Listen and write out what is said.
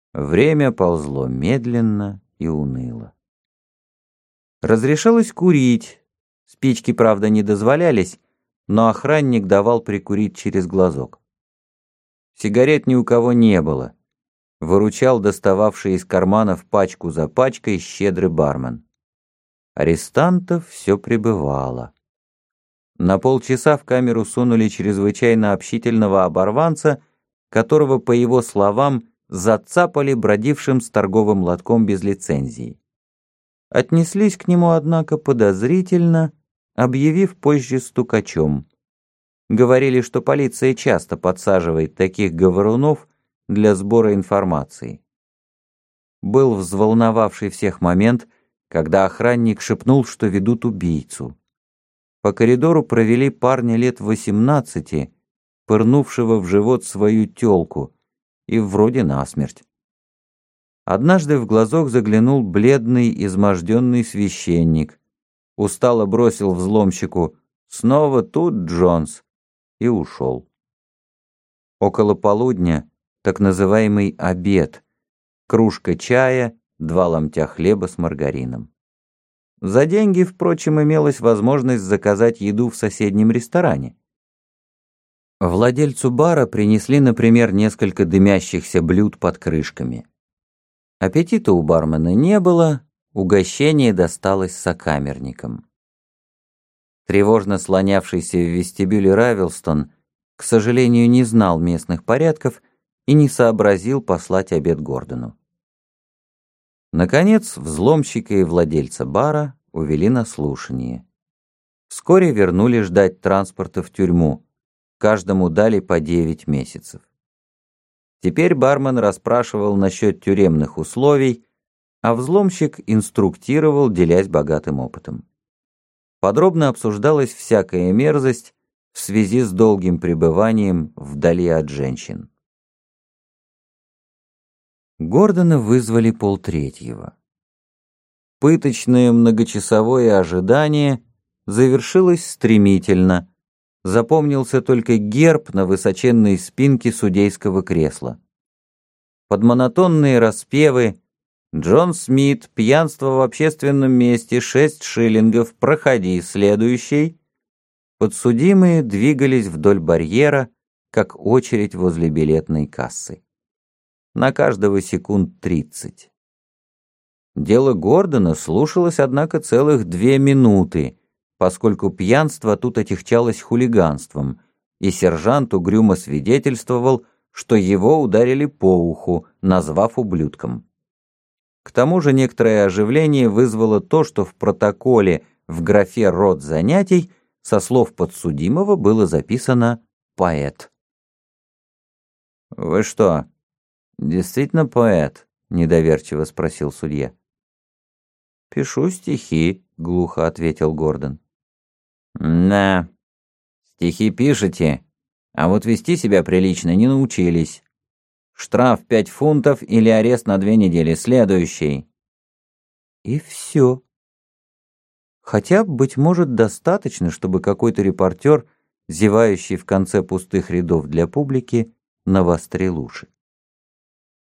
Время ползло медленно и уныло. Разрешалось курить. Спички, правда, не дозволялись, но охранник давал прикурить через глазок. Сигарет ни у кого не было. Выручал достававший из карманов пачку за пачкой щедрый бармен. Арестантов все прибывало. На полчаса в камеру сунули чрезвычайно общительного оборванца, которого, по его словам, зацапали бродившим с торговым лотком без лицензии. Отнеслись к нему, однако, подозрительно, объявив позже стукачом. Говорили, что полиция часто подсаживает таких говорунов для сбора информации. Был взволновавший всех момент, когда охранник шепнул, что ведут убийцу. По коридору провели парня лет 18, пырнувшего в живот свою тёлку, и вроде насмерть. Однажды в глазок заглянул бледный, изможденный священник, устало бросил взломщику «Снова тут, Джонс?» и ушел. Около полудня так называемый обед, кружка чая, 2 ломтя хлеба с маргарином. За деньги, впрочем, имелась возможность заказать еду в соседнем ресторане. Владельцу бара принесли, например, несколько дымящихся блюд под крышками. Аппетита у бармена не было, угощение досталось сокамерникам. Тревожно слонявшийся в вестибюле Равилстон, к сожалению, не знал местных порядков и не сообразил послать обед Гордону. Наконец, взломщика и владельца бара увели на слушание. Вскоре вернули ждать транспорта в тюрьму. Каждому дали по 9 месяцев. Теперь бармен расспрашивал насчет тюремных условий, а взломщик инструктировал, делясь богатым опытом. Подробно обсуждалась всякая мерзость в связи с долгим пребыванием вдали от женщин. Гордона вызвали 2:30. Пыточное многочасовое ожидание завершилось стремительно. Запомнился только герб на высоченной спинке судейского кресла. Под монотонные распевы «Джон Смит, пьянство в общественном месте, 6 шиллингов, проходи, следующий», подсудимые двигались вдоль барьера, как очередь возле билетной кассы. На каждого секунд 30. Дело Гордона слушалось, однако, целых 2 минуты, поскольку пьянство тут отягчалось хулиганством, и сержант угрюмо свидетельствовал, что его ударили по уху, назвав ублюдком. К тому же некоторое оживление вызвало то, что в протоколе в графе «Род занятий» со слов подсудимого было записано «поэт». «Вы что, действительно поэт?» — недоверчиво спросил судья. «Пишу стихи», — глухо ответил Гордон. «Да, стихи пишете, а вот вести себя прилично не научились. Штраф 5 фунтов или арест на 2 недели. Следующий». И все. Хотя, быть может, достаточно, чтобы какой-то репортер, зевающий в конце пустых рядов для публики, навострил уши.